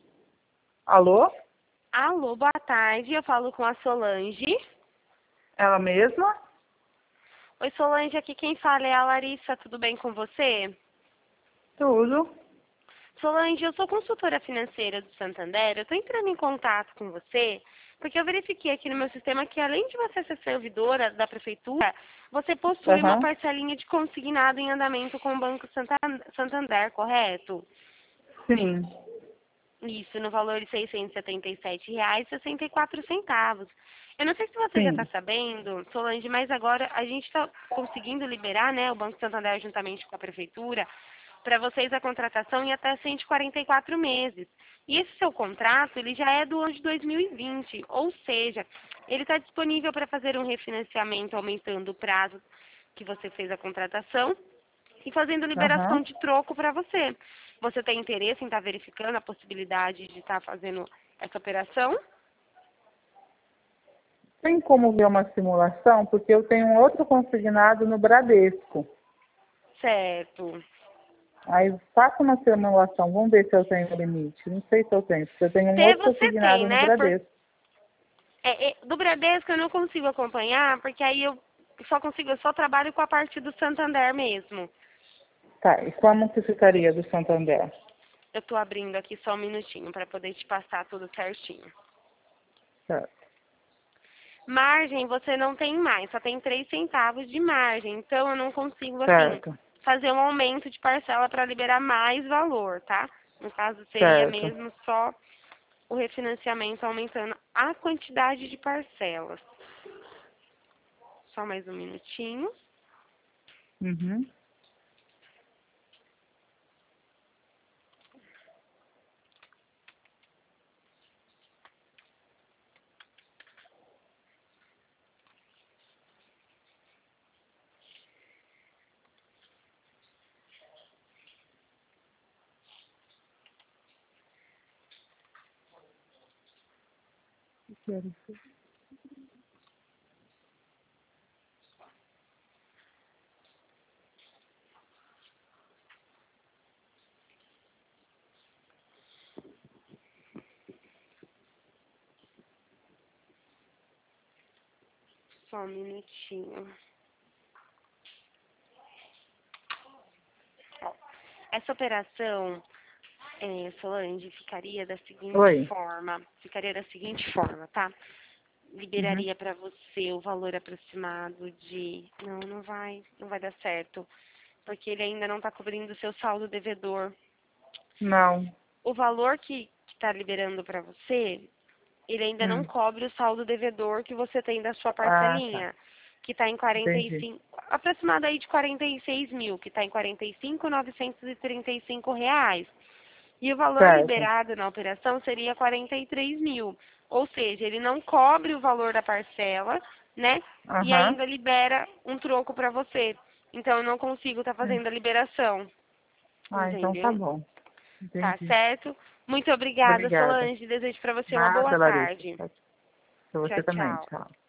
Alô? Alô, boa tarde. Eu falo com a Solange. Ela mesma? Oi, Solange, aqui quem fala é a Larissa. Tudo bem com você? Tudo. Solange, eu sou consultora financeira do Santander. Eu estou entrando em contato com você porque eu verifiquei aqui no meu sistema que, além de você ser servidora da prefeitura, você possui uma Aham. parcelinha de consignado em andamento com o Banco Santander, correto? Sim. Isso, no valor de R$ 677,64. Eu não sei se você já está Sim. sabendo, Solange, mas agora a gente está conseguindo liberar, né, o Banco Santander juntamente com a Prefeitura, para vocês a contratação em até 144 meses. E esse seu contrato, ele já é do ano de 2020, ou seja, ele está disponível para fazer um refinanciamento aumentando o prazo que você fez a contratação e fazendo liberação Aham. de troco para você. Você tem interesse em estar verificando a possibilidade de estar fazendo essa operação? Tem como ver uma simulação? Porque eu tenho um outro consignado no Bradesco. Certo. Aí faça uma simulação. Vamos ver se eu tenho limite. Não sei se eu tenho, porque eu tenho um Ter outro você tem, consignado no né? Bradesco. Do Bradesco eu não consigo acompanhar, porque aí eu só trabalho com a parte do Santander mesmo. Tá, e como que ficaria do Santander? Eu estou abrindo aqui só um minutinho para poder te passar tudo certinho. Certo. Margem você não tem mais, só tem 3 centavos de margem. Então eu não consigo, assim, Certo. fazer um aumento de parcela para liberar mais valor, tá? No caso, seria Certo. mesmo só o refinanciamento aumentando a quantidade de parcelas. Só mais um minutinho. Uhum. Só um minutinho. Ó, essa operação, Solange, ficaria da seguinte Oi. forma. Ficaria da seguinte forma, tá? Uhum. Liberaria para você o valor aproximado de... Não vai dar certo, porque ele ainda não está cobrindo o seu saldo devedor. Não. O valor que está liberando para você, ele ainda não Hum. cobre o saldo devedor que você tem da sua Ah, tá. parcelinha, que está em Entendi. 45, aproximado aí de 46 mil, que está em 45.935 reais. E o valor Certo. liberado na operação seria 43 mil. Ou seja, ele não cobre o valor da parcela, né? E Aham. ainda libera um troco para você. Então, eu não consigo estar fazendo a liberação. Ah, então tá Entendeu? bom. Tá Entendi. certo? Muito obrigada, Obrigada. Solange. Desejo para você uma boa Nada, Larissa. tarde. Pra você Tchau, também. tchau. Tchau.